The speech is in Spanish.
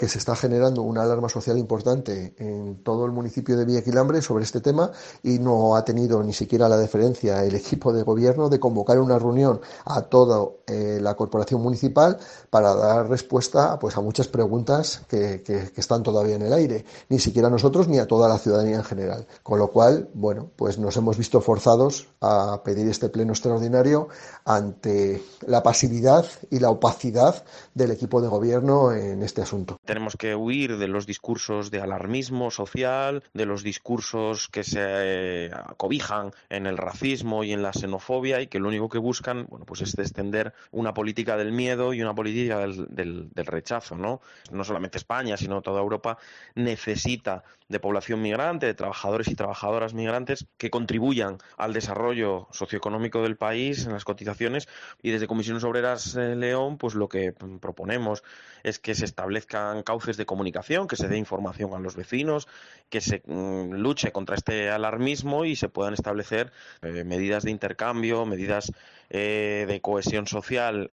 que se está generando una alarma social importante en todo el municipio de Villaquilambre sobre este tema y no ha tenido ni siquiera la deferencia el equipo de gobierno de convocar una reunión a toda la corporación municipal para dar respuesta pues, a muchas preguntas que están todavía en el aire, ni siquiera a nosotros ni a toda la ciudadanía en general. Con lo cual, bueno, pues nos hemos visto forzados a pedir este pleno extraordinario ante la pasividad y la opacidad del equipo de gobierno en este asunto. Tenemos que huir de los discursos de alarmismo social, de los discursos que se cobijan en el racismo y en la xenofobia y que lo único que buscan, bueno, pues es extender una política del miedo y una política del rechazo, ¿no? No solamente España, sino toda Europa necesita de población migrante, de trabajadores y trabajadoras migrantes que contribuyan al desarrollo socioeconómico del país en las cotizaciones, y desde Comisiones Obreras León, pues lo que proponemos es que se establezcan cauces de comunicación, que se dé información a los vecinos, que se luche contra este alarmismo y se puedan establecer medidas de intercambio, medidas de cohesión social